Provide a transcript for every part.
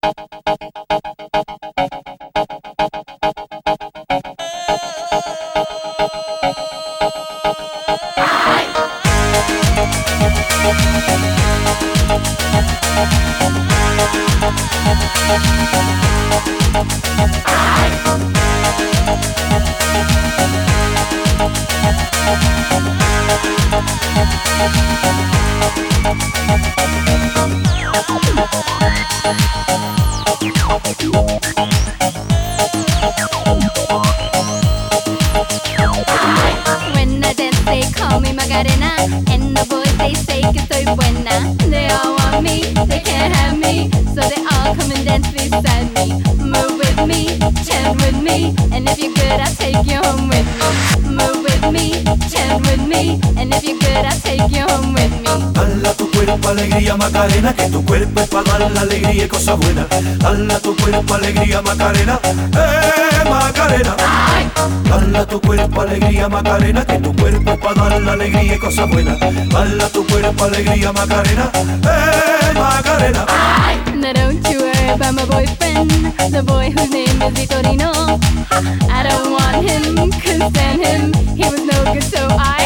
When I dance they call me Macarena, and the boys they say que soy buena. They all want me, they can't have me, so they all come and dance beside me. Move with me, chant with me, and if you're good I'll take you home with me. Move with me, chant with me, and if you're good I'll take you home with me. Dala tu cuerpo alegría Macarena, que tu cuerpo es para dar la alegría y cosas buenas. Dala tu cuerpo alegría Macarena, Macarena. Dala tu cuerpo alegría Macarena, que tu cuerpo es para dar la alegría y cosas buenas. Dala tu cuerpo alegría Macarena, Macarena. Now don't you worry about my boyfriend, the boy whose name is Vitorino. I don't want him, couldn't stand him, he was no good so I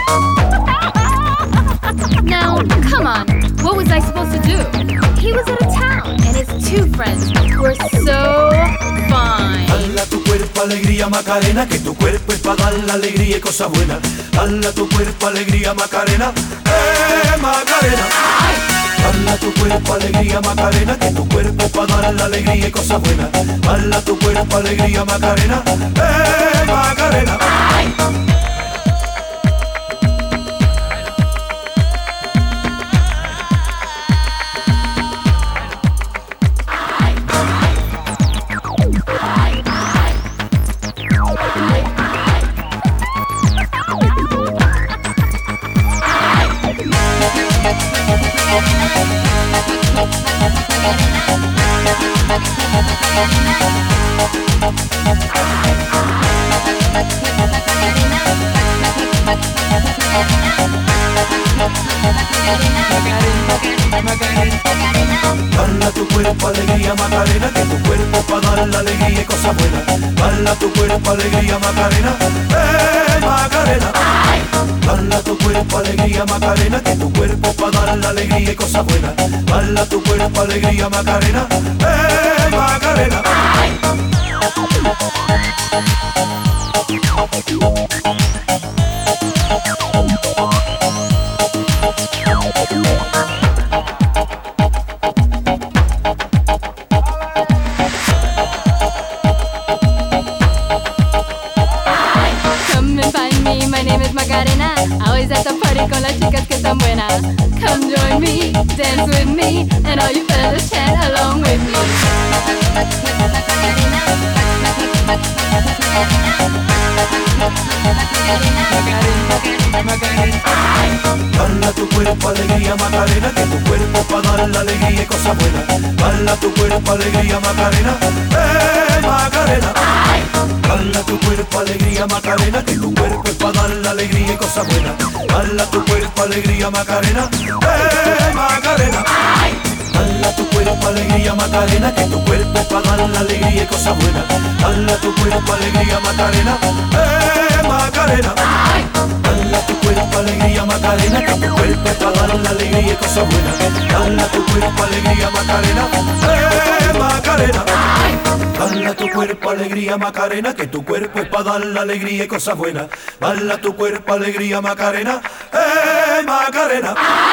Now, come on, what was I supposed to do? He was out of town, and his two friends were so fine. Dala tu cuerpo alegría Macarena, que tu cuerpo es para dar la alegría y cosas buenas. Dala tu cuerpo alegría Macarena, Macarena. Dala tu cuerpo alegría Macarena, que tu cuerpo es para dar la alegría y cosas buenas. Dala tu cuerpo alegría Macarena, Macarena. Dala tu cuerpo alegría Macarena, que tu cuerpo es para dar la alegría y cosas buenas. Dala tu cuerpo alegría Macarena, Macarena. Dala tu cuerpo alegría Macarena, que tu cuerpo es para dar la alegría y cosas buenas. Dala tu cuerpo alegría Macarena, Macarena. Come and find me, my name is Macarena. Always at the party con las chicas que están buenas. Come join me, dance with me, and all you fellas chant along with me. Dala tu cuerpo alegría Macarena, que tu cuerpo es para dar la alegría y cosas buenas. Dala tu cuerpo alegría Macarena, Macarena. Dala tu cuerpo alegría Macarena, que tu cuerpo es para dar la alegría y cosas buenas. Dala tu cuerpo alegría Macarena, Macarena. Dala tu cuerpo alegría Macarena, que tu cuerpo es para dar la alegría y cosas buenas. Dala tu cuerpo alegría Macarena, Macarena. Dala tu cuerpo alegría Macarena, que tu cuerpo es para dar la alegría y cosas buenas. Dala tu cuerpo alegría Macarena, Macarena. Dala tu cuerpo alegría Macarena, que tu cuerpo es para dar la alegría y cosas buenas. Dala tu cuerpo alegría Macarena, Macarena.